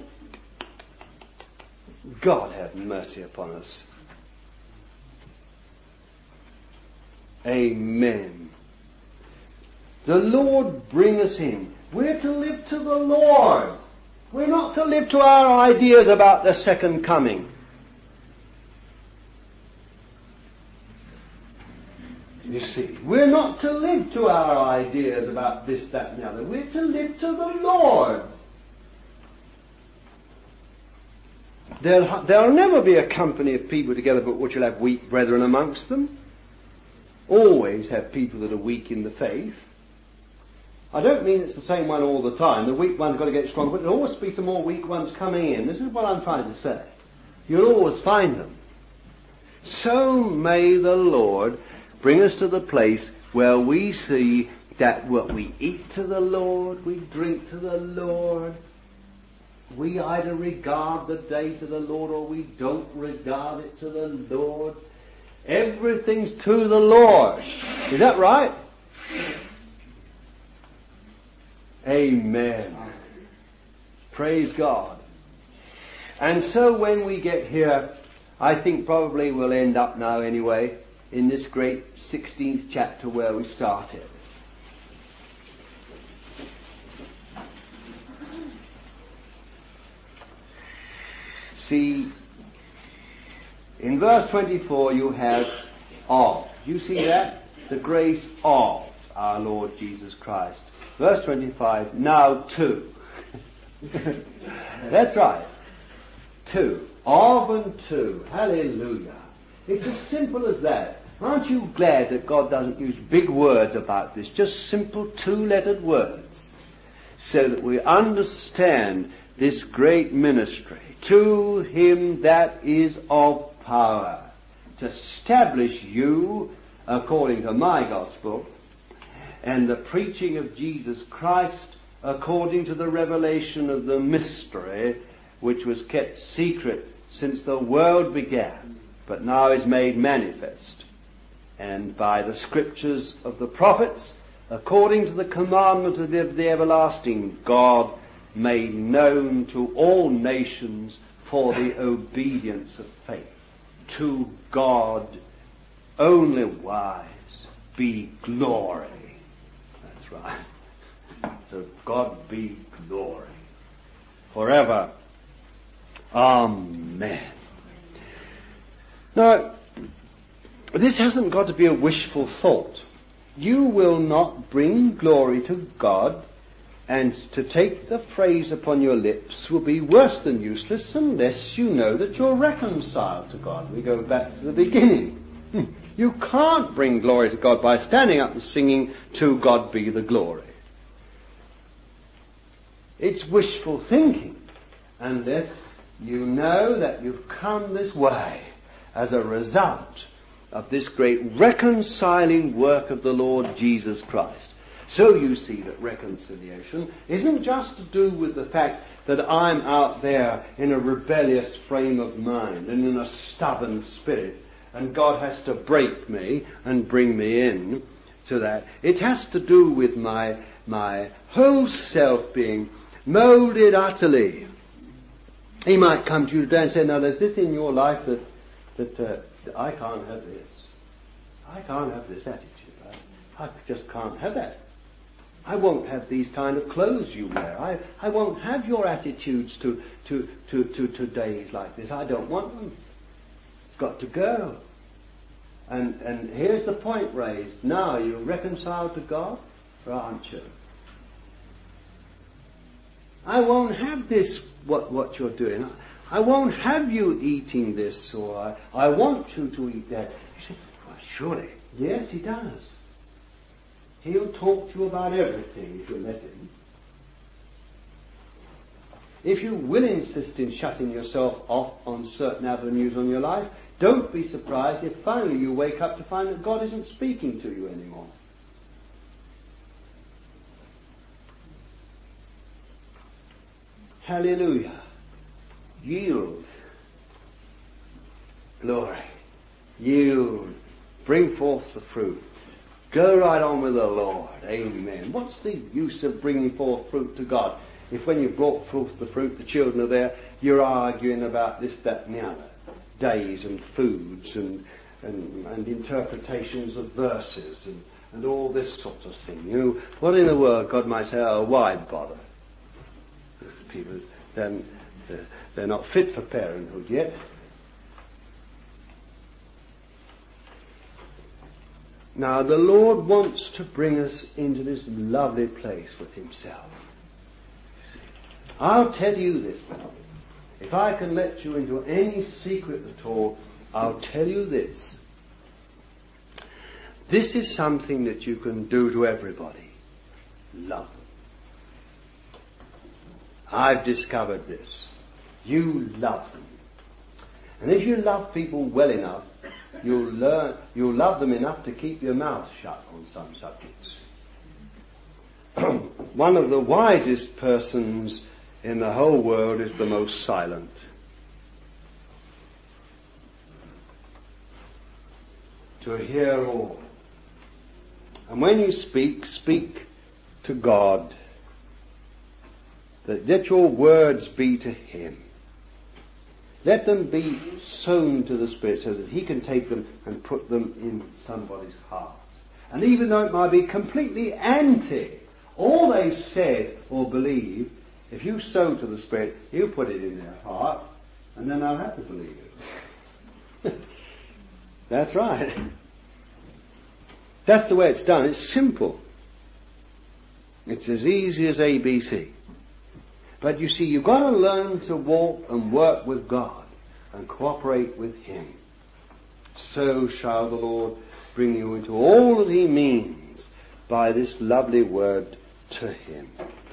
God have mercy upon us. Amen. The Lord bring us in. We're to live to the Lord. We're not to live to our ideas about the second coming. You see, we're not to live to our ideas about this, that and the other. We're to live to the Lord. There'll never be a company of people together but which will have weak brethren amongst them. Always have people that are weak in the faith. I don't mean it's the same one all the time. The weak one's got to get stronger, but there'll always be some more weak ones coming in. This is what I'm trying to say. You'll always find them. So may the Lord bring us to the place where we see that what we eat to the Lord, we drink to the Lord, we either regard the day to the Lord or we don't regard it to the Lord. Everything's to the Lord. Is that right? Amen. Praise God. And so when we get here, I think probably we'll end up now anyway in this great 16th chapter where we started. See, In verse 24 you have of. You see that? The grace of our Lord Jesus Christ. Verse 25, now to. That's right. To. Of and to. Hallelujah. It's as simple as that. Aren't you glad that God doesn't use big words about this? Just simple two-lettered words. So that we understand this great ministry. To him that is of power, to establish you according to my gospel, and the preaching of Jesus Christ according to the revelation of the mystery which was kept secret since the world began, but now is made manifest, and by the scriptures of the prophets, according to the commandment of the everlasting God, made known to all nations for the obedience of faith. To God only wise be glory. That's right. So God be glory forever. Amen. Now, this hasn't got to be a wishful thought. You will not bring glory to God, and to take the phrase upon your lips will be worse than useless unless you know that you're reconciled to God. We go back to the beginning. You can't bring glory to God by standing up and singing, "To God be the glory." It's wishful thinking unless you know that you've come this way as a result of this great reconciling work of the Lord Jesus Christ. So you see that reconciliation isn't just to do with the fact that I'm out there in a rebellious frame of mind and in a stubborn spirit, and God has to break me and bring me in to that. It has to do with my whole self being moulded utterly. He might come to you today and say, "Now there's this in your life that I can't have this. I can't have this attitude. I just can't have that. I won't have these kind of clothes you wear. I won't have your attitudes to days like this. I don't want them. It's got to go." And here's the point raised. Now you're reconciled to God, or aren't you? I won't have this, what you're doing. I won't have you eating this, or I want you to eat that. You say, "Well, surely." Yes, he does. He'll talk to you about everything if you let him. If you will insist in shutting yourself off on certain avenues in your life, don't be surprised if finally you wake up to find that God isn't speaking to you anymore. Hallelujah. Yield. Glory. Yield. Bring forth the fruit. Go right on with the Lord. Amen. What's the use of bringing forth fruit to God if when you brought forth the fruit, the children are there, you're arguing about this, that and the other? Days and foods and interpretations of verses and all this sort of thing. You know, what in the world God might say, "Oh, why bother?" People, they're not fit for parenthood yet. Now the Lord wants to bring us into this lovely place with himself. I'll tell you this, beloved. If I can let you into any secret at all, I'll tell you this. This is something that you can do to everybody. Love them. I've discovered this. You love them. And if you love people well enough, you'll love them enough to keep your mouth shut on some subjects. One of the wisest persons in the whole world is the most silent. To hear all. And when you speak, speak to God. Let your words be to him. Let them be sown to the Spirit so that he can take them and put them in somebody's heart. And even though it might be completely anti all they've said or believed, if you sow to the Spirit, he'll put it in their heart, and then they'll have to believe it. That's right. That's the way it's done. It's simple. It's as easy as ABC. But you see, you've got to learn to walk and work with God and cooperate with Him. So shall the Lord bring you into all that He means by this lovely word, to Him.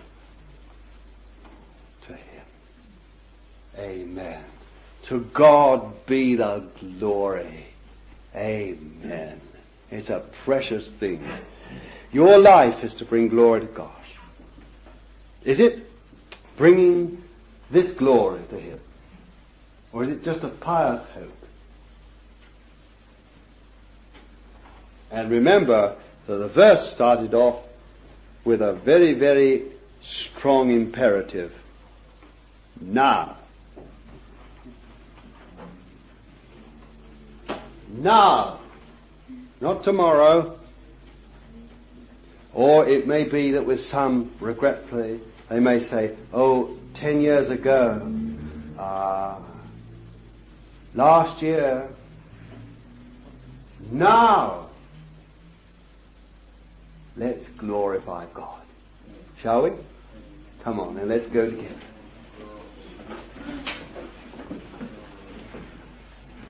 To Him. Amen. To God be the glory. Amen. It's a precious thing. Your life is to bring glory to God. Is it bringing this glory to Him? Or is it just a pious hope? And remember that the verse started off with a very, very strong imperative. Now. Now. Not tomorrow. Or it may be that with some, regretfully, they may say, 10 years ago, last year, now, let's glorify God. Shall we? Come on, and let's go together.